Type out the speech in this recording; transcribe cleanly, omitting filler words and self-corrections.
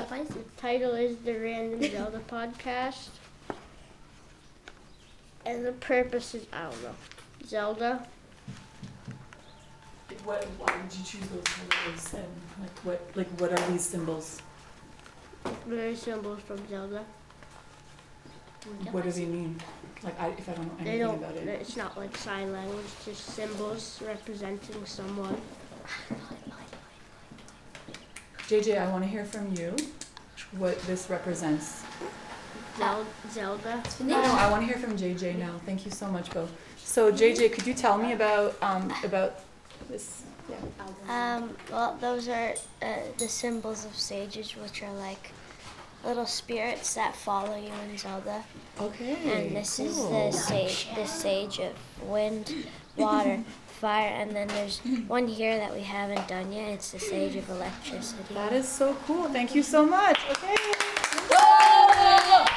The title is the Random Zelda Podcast. And the purpose is, I don't know, Zelda. Why did you choose those colors, and what are these symbols? They're symbols from Zelda. What do they mean? If I don't know anything about it. It's not like sign language, just symbols representing someone. JJ, I want to hear from you what this represents. Zelda. No, I want to hear from JJ now. Thank you so much, Bo. So JJ, could you tell me about this? Yeah. Well, those are the symbols of sages, which are like little spirits that follow you in Zelda. Okay. And this is the sage of wind, water, fire, and then there's one here that we haven't done yet. It's the sage of electricity. That is so cool. Thank you so much. Okay.